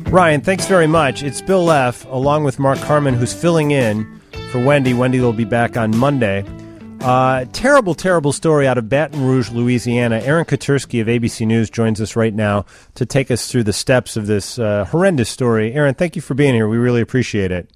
Ryan, thanks very much. It's Bill Leff, along with Mark Harmon, who's filling in for Wendy. Wendy will be back on Monday. Terrible, terrible story out of Baton Rouge, Louisiana. Aaron Katersky of ABC News joins us right now to take us through the steps of this horrendous story. Aaron, thank you for being here. We really appreciate it.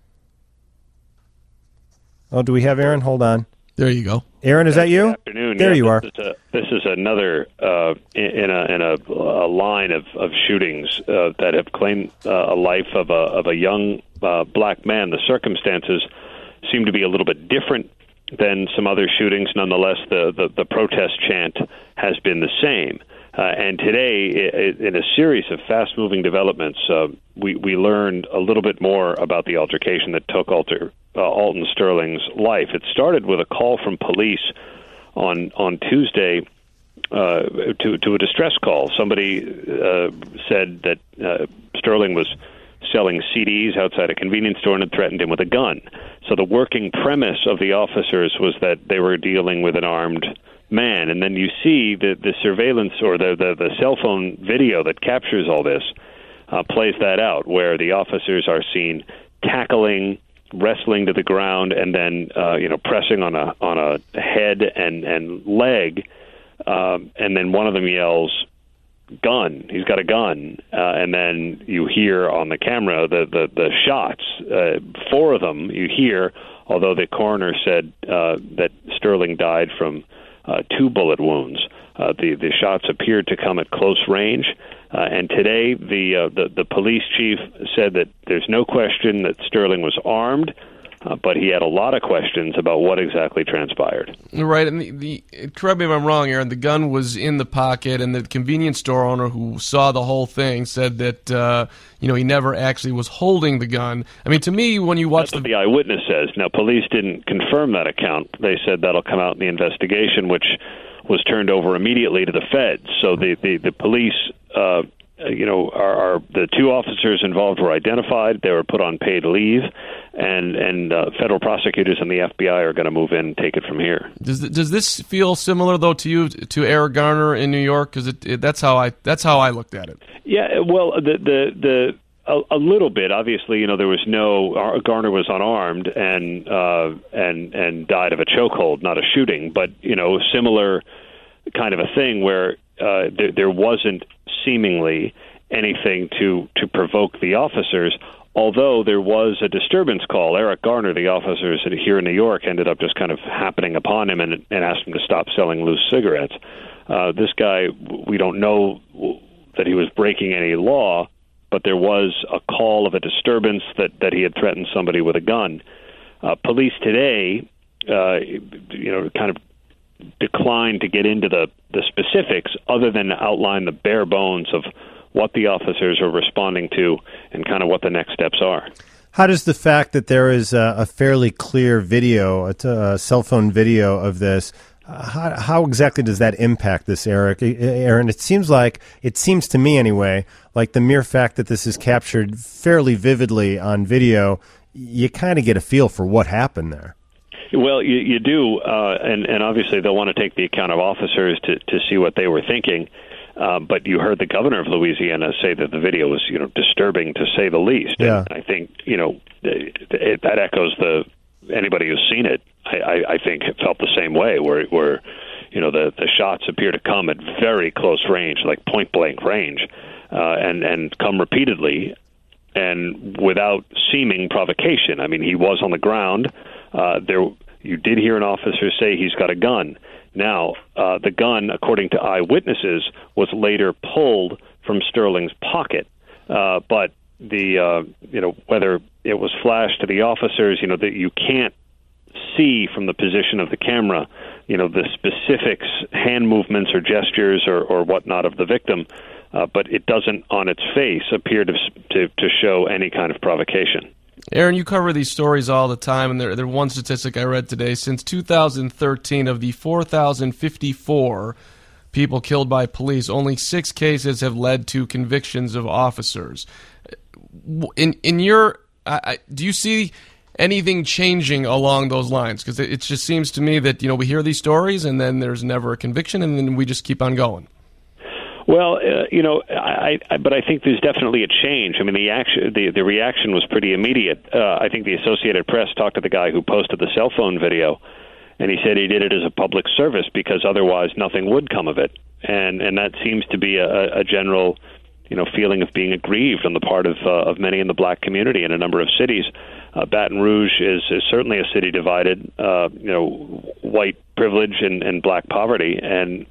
Oh, do we have Aaron? Hold on. There you go. Aaron, is that you? Good afternoon. There you are. This is another in a line of shootings that have claimed a life of a young black man. The circumstances seem to be a little bit different than some other shootings. Nonetheless, the protest chant has been the same. And today, in a series of fast-moving developments, we learned a little bit more about the altercation that took Alton Sterling's life. It started with a call from police on Tuesday to a distress call. Somebody said that Sterling was selling CDs outside a convenience store and had threatened him with a gun. So the working premise of the officers was that they were dealing with an armed man. And then you see the surveillance or the cell phone video that captures all this plays that out, where the officers are seen tackling, wrestling to the ground, and then pressing on a head and leg, and then one of them yells, "Gun! He's got a gun!" And then you hear on the camera the shots. 4 of them you hear, although the coroner said that Sterling died from 2 bullet wounds. The shots appeared to come at close range. And today, the police chief said that there's no question that Sterling was armed, but he had a lot of questions about what exactly transpired. Right, and correct me if I'm wrong, Aaron, the gun was in the pocket, and the convenience store owner who saw the whole thing said that he never actually was holding the gun. I mean, to me, when you watch That's what the eyewitness says. Now, police didn't confirm that account. They said that'll come out in the investigation, which was turned over immediately to the feds. So the police, are the 2 officers involved were identified. They were put on paid leave, and federal prosecutors and the FBI are going to move in and take it from here. Does this feel similar though to you, to Eric Garner in New York? Because that's how I looked at it. Yeah, well, a little bit. Obviously, there was Garner was unarmed and died of a chokehold, not a shooting. But similar kind of a thing where there wasn't seemingly anything to provoke the officers, although there was a disturbance call. Eric Garner, the officers here in New York, ended up just kind of happening upon him and asked him to stop selling loose cigarettes. This guy, we don't know that he was breaking any law, but there was a call of a disturbance that he had threatened somebody with a gun. Police today, kind of declined to get into the specifics other than outline the bare bones of what the officers are responding to and kind of what the next steps are. How does the fact that there is a fairly clear video, a cell phone video of this, how exactly does that impact this, Aaron? It seems to me anyway, like the mere fact that this is captured fairly vividly on video, you kind of get a feel for what happened there. Well, you do, and obviously they'll want to take the account of officers to see what they were thinking. But you heard the governor of Louisiana say that the video was, disturbing to say the least. Yeah. And I think, that echoes anybody who's seen it. I think it felt the same way, where the shots appear to come at very close range, like point blank range, and come repeatedly and without seeming provocation. I mean, he was on the ground. You did hear an officer say he's got a gun. Now, the gun, according to eyewitnesses, was later pulled from Sterling's pocket. But whether it was flashed to the officers, that you can't see from the position of the camera, the specifics, hand movements or gestures or whatnot of the victim. But it doesn't, on its face, appear to show any kind of provocation. Aaron, you cover these stories all the time, and there one statistic I read today. Since 2013, of the 4,054 people killed by police, only 6 cases have led to convictions of officers. In your, do you see anything changing along those lines? Because it just seems to me that we hear these stories, and then there's never a conviction, and then we just keep on going. Well, but I think there's definitely a change. I mean, the reaction was pretty immediate. I think the Associated Press talked to the guy who posted the cell phone video, and he said he did it as a public service because otherwise nothing would come of it. And that seems to be a general, feeling of being aggrieved on the part of many in the black community in a number of cities. Baton Rouge is certainly a city divided, white privilege and black poverty, and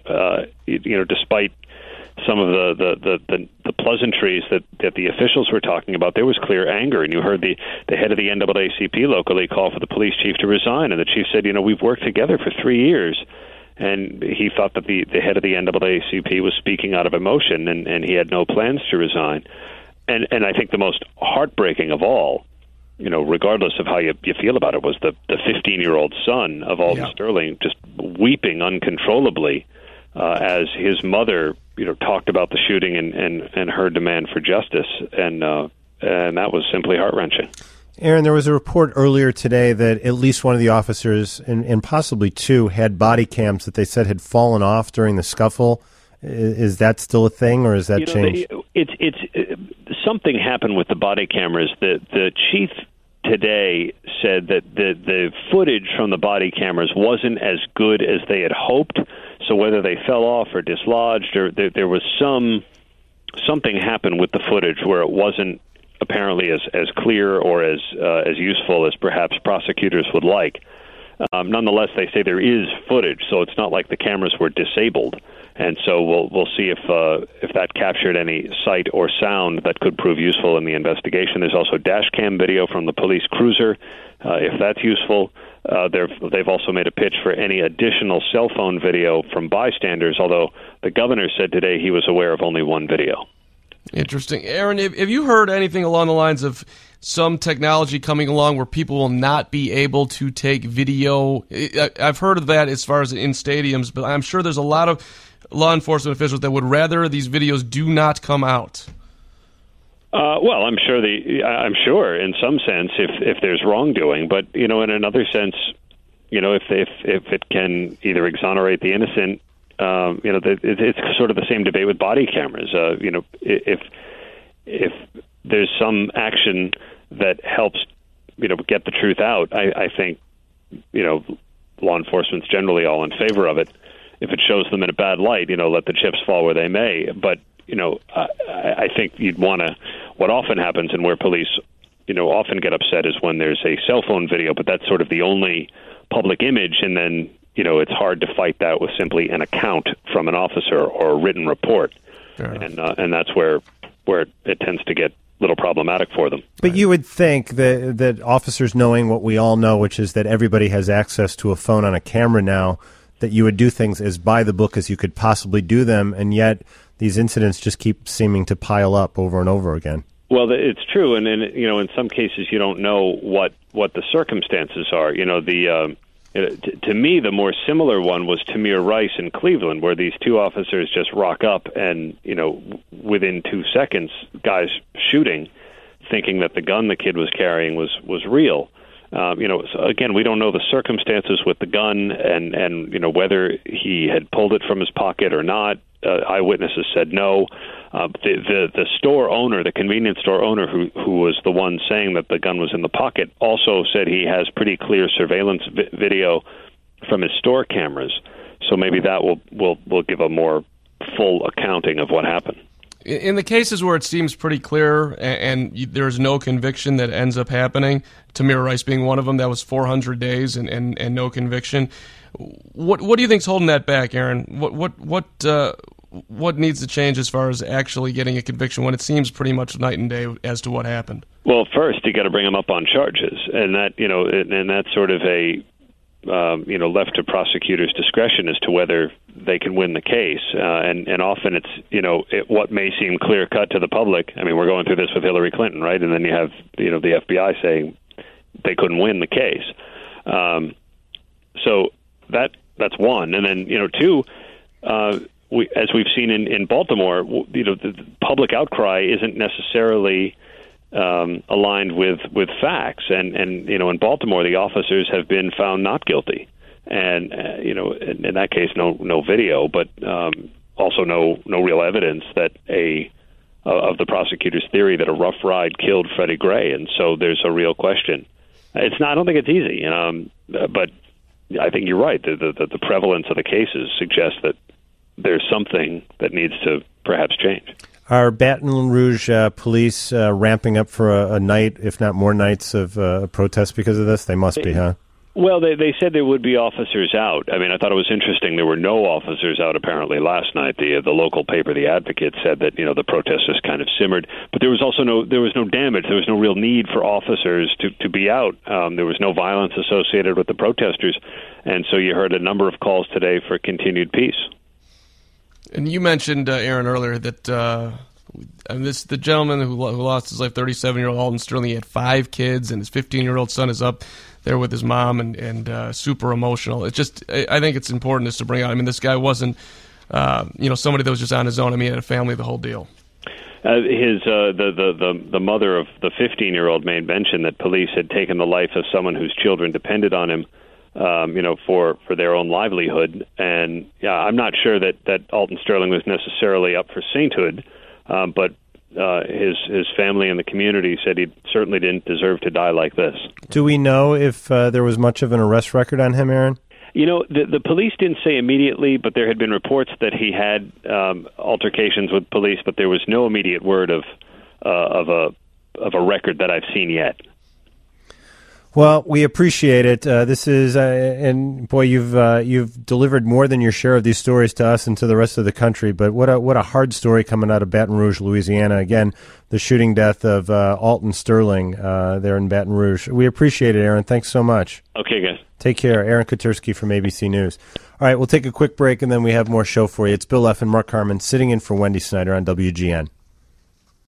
despite some of the pleasantries that the officials were talking about, there was clear anger, and you heard the head of the NAACP locally call for the police chief to resign, and the chief said, we've worked together for 3 years, and he thought that the head of the NAACP was speaking out of emotion, and he had no plans to resign. And I think the most heartbreaking of all, regardless of how you feel about it, was the 15-year-old son of Alton Sterling just weeping uncontrollably as his mother, talked about the shooting and her demand for justice, and that was simply heart-wrenching. Aaron, there was a report earlier today that at least one of the officers, and possibly two, had body cams that they said had fallen off during the scuffle. Is that still a thing, or has that changed? It's something happened with the body cameras. The chief today said that the footage from the body cameras wasn't as good as they had hoped. So whether they fell off or dislodged, or there was something happened with the footage where it wasn't apparently as clear or as useful as perhaps prosecutors would like. Nonetheless, they say there is footage, so it's not like the cameras were disabled. And so we'll see if that captured any sight or sound that could prove useful in the investigation. There's also dash cam video from the police cruiser, if that's useful. They've also made a pitch for any additional cell phone video from bystanders, although the governor said today he was aware of only one video. Interesting. Aaron, have you heard anything along the lines of some technology coming along where people will not be able to take video? I've heard of that as far as in stadiums, but I'm sure there's a lot of law enforcement officials that would rather these videos do not come out. Well, I'm sure in some sense if there's wrongdoing, but in another sense, if it can either exonerate the innocent, it's sort of the same debate with body cameras. If there's some action that helps, get the truth out, I think, law enforcement's generally all in favor of it. If it shows them in a bad light, let the chips fall where they may. But, I think you'd want to, what often happens and where police, often get upset is when there's a cell phone video, but that's sort of the only public image. And then, it's hard to fight that with simply an account from an officer or a written report. And that's where it tends to get a little problematic for them. But you would think that officers knowing what we all know, which is that everybody has access to a phone on a camera now, that you would do things as by the book as you could possibly do them, and yet these incidents just keep seeming to pile up over and over again. Well, it's true, and in some cases you don't know what the circumstances are. To me, the more similar one was Tamir Rice in Cleveland, where these two officers just rock up and within 2 seconds, guys shooting, thinking that the gun the kid was carrying was real. So again, we don't know the circumstances with the gun and whether he had pulled it from his pocket or not. Eyewitnesses said no. The store owner, the convenience store owner who was the one saying that the gun was in the pocket, also said he has pretty clear surveillance video from his store cameras. So maybe that will give a more full accounting of what happened. In the cases where it seems pretty clear and there's no conviction that ends up happening, Tamir Rice being one of them, that was 400 days and no conviction. What do you think's holding that back, Aaron? What needs to change as far as actually getting a conviction when it seems pretty much night and day as to what happened? Well, first you got to bring them up on charges, and that and that's sort of a left to prosecutors' discretion as to whether they can win the case. And often it's, what may seem clear cut to the public. I mean, we're going through this with Hillary Clinton, right? And then you have, the FBI saying they couldn't win the case. So that's one. And then, two, as we've seen in Baltimore, the public outcry isn't necessarily aligned with facts, and in Baltimore the officers have been found not guilty, and in that case no video, but also no real evidence that of the prosecutor's theory that a rough ride killed Freddie Gray, and so there's a real question. It's not. I don't think it's easy, but I think you're right. The prevalence of the cases suggests that there's something that needs to perhaps change. Are Baton Rouge police ramping up for a night, if not more nights, of protests because of this? They must be, huh? Well, they said there would be officers out. I mean, I thought it was interesting. There were no officers out apparently last night. The local paper, The Advocate, said that the protesters kind of simmered, but there was also no damage. There was no real need for officers to be out. There was no violence associated with the protesters, and so you heard a number of calls today for continued peace. And you mentioned, Aaron, earlier that the gentleman who lost his life, 37-year-old Alton Sterling, he had 5 kids, and his 15-year-old son is up there with his mom and super emotional. It's just, I think it's important just to bring out. I mean, this guy wasn't, somebody that was just on his own. I mean, he had a family, the whole deal. The mother of the 15-year-old made mention that police had taken the life of someone whose children depended on him, for their own livelihood. And I'm not sure that Alton Sterling was necessarily up for sainthood, but his family and the community said he certainly didn't deserve to die like this. Do we know if there was much of an arrest record on him, Aaron? The police didn't say immediately, but there had been reports that he had altercations with police, but there was no immediate word of a record that I've seen yet. Well, we appreciate it. This is, and boy, you've delivered more than your share of these stories to us and to the rest of the country. But what a hard story coming out of Baton Rouge, Louisiana. Again, the shooting death of Alton Sterling there in Baton Rouge. We appreciate it, Aaron. Thanks so much. Okay, guys. Take care. Aaron Katersky from ABC News. All right, we'll take a quick break, and then we have more show for you. It's Bill F. and Mark Harmon sitting in for Wendy Snyder on WGN.